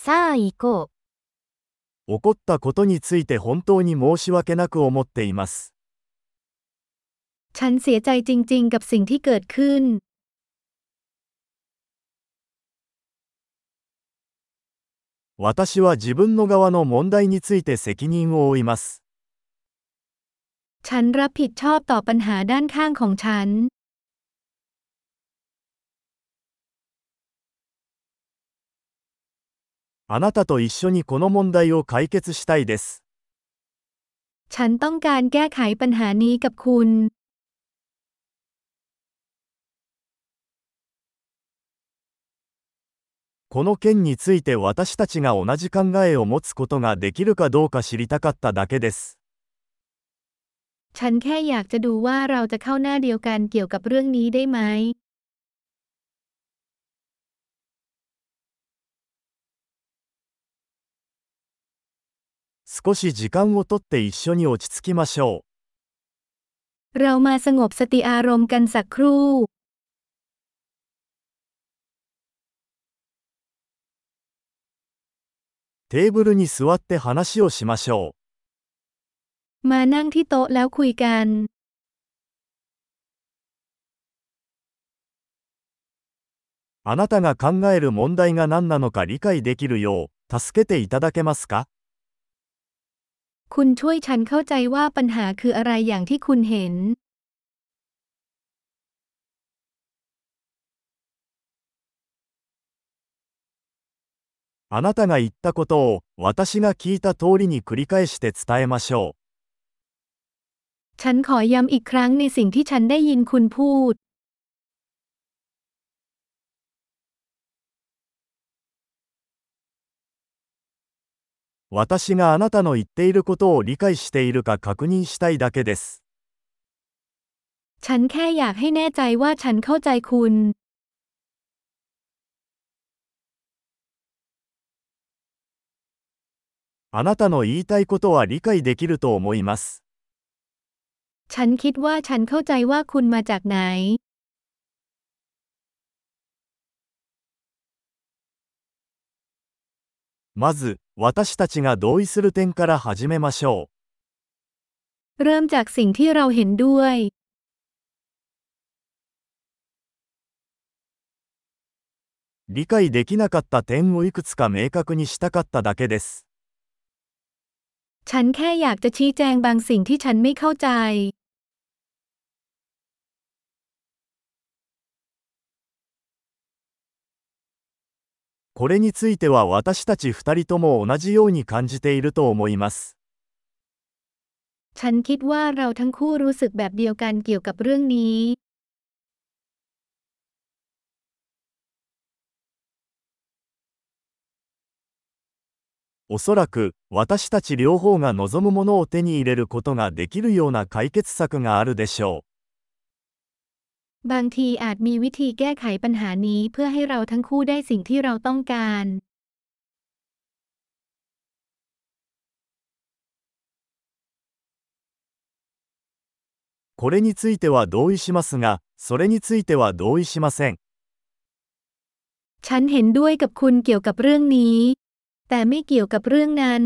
さあ行こ起こったことについて本当に申し訳なく思っています。 ฉันเสียใจจริงๆกับสิ่งที่เกิดขึ้น私は自分の側の問題について責任を負います。 ฉันรับผิดชอบต่อปัญหาด้านข้างของฉันあなたと一緒にこの問題を解決したいです。 ฉันต้องการแก้ไขปัญหานี้กับคุณこの件について私たちが同じ考えを持つことができるかどうか知りたかっただけです。 ฉันแค่อยากจะดูว่าเราจะเข้าหน้าเดียวกันเกี่ยวกับเรื่องนี้ได้ไหม少し時間をとって一緒に落ち着きましょเรามาสงบสติอารมณ์กันสักครู่う。テーブルに座って話をしましょう。 มานั่งที่โต๊ะแล้วคุยกันあなたが考える問題が何なのか理解できるよう助けていただけますか？ คุณช่วยฉันเข้าใจว่าปัญหาคืออะไรอย่างที่คุณเห็นあなたが言ったことを私が聞いた通りに繰り返して伝えましょう。 ฉันขอย้ำอีกครั้งในสิ่งที่ฉันได้ยินคุณพูด私があなたの言っていることを理解しているか確認したいだけです。 ฉันแค่อยากให้แน่ใจว่าฉันเข้าใจคุณあなたの言いたいことは理解できると思います。 ฉันคิดว่าฉันเข้าใจว่าคุณมาจากไหนまず、私たちが同意する点から始めましょเริ่มจากสิ่งที่เราเห็นด้วยう。理解できなかった点をいくつか明確にしたかっただけです。 ฉันแค่อยากจะชี้แจงบางสิ่งที่ฉันไม่เข้าใจこれについては私たち二人とも同じように感じていると思います。 ฉันคิดว่าเราทั้งคู่รู้สึกแบบเดียวกันเกี่ยวกับเรื่องนี้おそらく、私たち両方が望むものを手に入れることができるような解決策があるでしょบางทีอาจมีวิธีแก้ไขปัญหานี้เพื่อให้เราทั้งคู่ได้สิ่งที่เราต้องการこれについては同意しますが、それについては同意しません。 ฉันเห็นด้วยกับคุณเกี่ยวกับเรื่องนี้แต่ไม่เกี่ยวกับเรื่องนั้น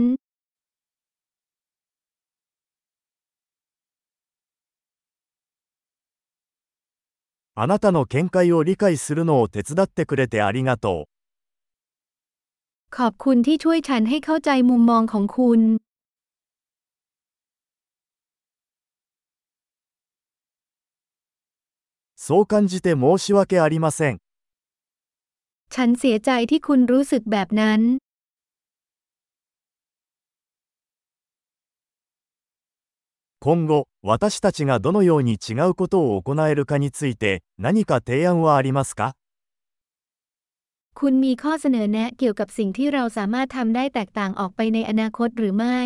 あなたの見解を理解するのを手伝ってくれてありがとう。 ขอบคุณที่ช่วยฉันให้เข้าใจมุมมองของคุณそう感じて申し訳ありません。 ฉันเสียใจที่คุณรู้สึกแบบนั้น今後、私たちがどのように違うことを行えるかについて何か提案はありますか？ คุณมีข้อเสนอแนะเกี่ยวกับสิ่งที่เราสามารถทำได้แตกต่างออกไปในอนาคตหรือไม่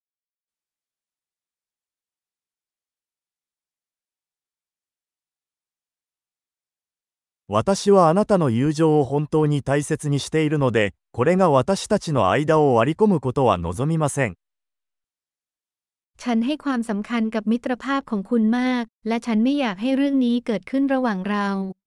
私はあなたの友情を本当に大切にしているので、これが私たちの間を割り込むことは望みません。 ฉันให้ความสำคัญกับมิตรภาพของคุณมากและฉันไม่อยากให้เรื่องนี้เกิดขึ้นระหว่างเรา